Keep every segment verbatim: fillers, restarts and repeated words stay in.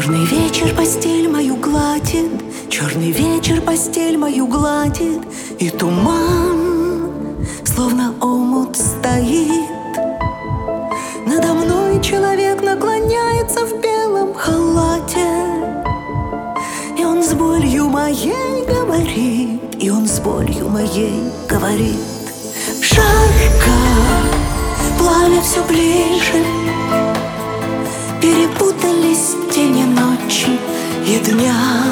Черный вечер постель мою гладит, черный вечер постель мою гладит, и туман, словно омут, стоит. Надо мной человек наклоняется в белом халате, и он с болью моей говорит, и он с болью моей говорит. Жарко, пламя все ближе, перепутались тени ночи и дня.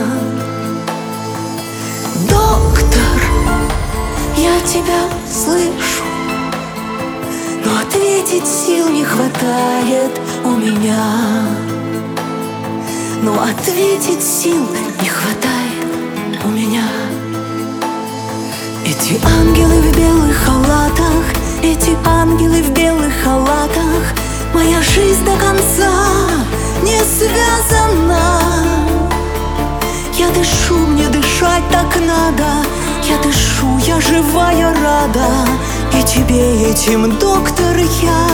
Доктор, я тебя слышу, но ответить сил не хватает у меня. Но ответить сил не хватает у меня. Эти ангелы в белых халатах, эти ангелы в белых халатах, моя жизнь до конца не связана. Я дышу, мне дышать так надо, я дышу, я жива, я рада, и тебе этим, доктор, я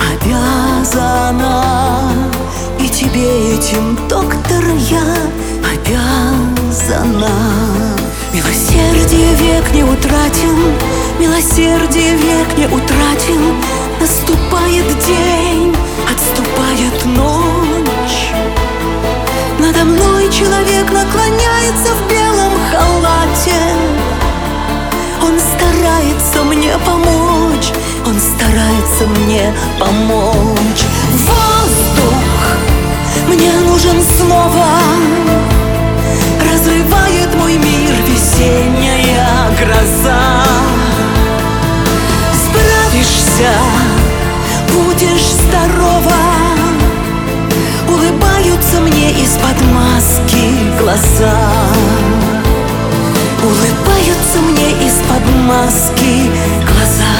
обязана. И тебе этим, доктор, я обязана. Милосердие век не утратил, милосердие век не утратил. Наступает день, отступает ночь. Надо мной человек наклоняется в белом халате. Он старается мне помочь, он старается мне помочь. Воздух мне нужен снова, разрывает мой мир весенняя гроза. Справишься, будешь здорова. Улыбаются мне из-под маски глаза. Улыбаются мне из-под маски глаза.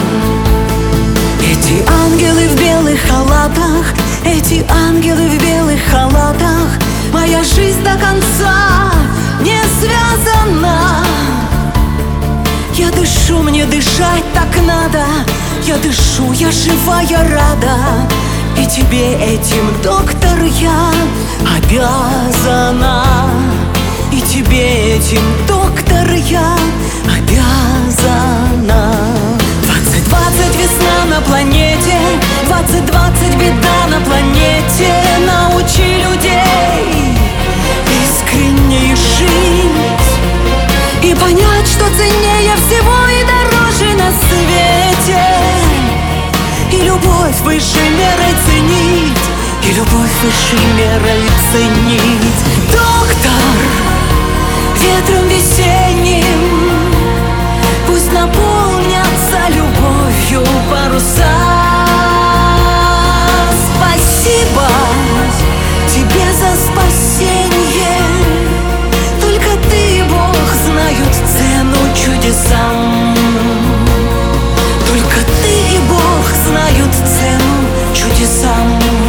Эти ангелы в белых халатах, эти ангелы в белых халатах, моя жизнь до конца не связана. Я дышу, мне дышать так надо, я дышу, я жива, я рада, и тебе этим, доктор, я обязана. И тебе этим, доктор, я обязана. Двадцать двадцать весна на планете, двадцать двадцать беда на планете. Научи людей искренне жить и понять, что ценнее всего и дороже на свете. И любовь высшей мерой ценить, и любовь высшей мерой ценить. Доктор, ветром весенним пусть наполнятся любовью паруса. Спасибо тебе за спасение. Только ты и Бог знают цену чудесам. Только ты и Бог знают цену чудесам.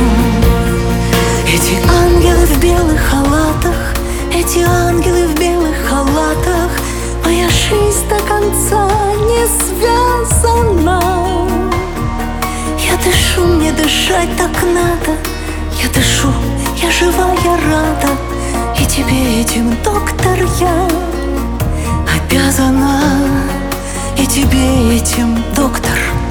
Эти ангелы в белых халатах, эти ангелы в белых халатах, моя жизнь до конца не связана. Я дышу, мне дышать так надо, я дышу, я жива, я рада, и тебе этим, доктор, я обязана. И тебе этим, доктор,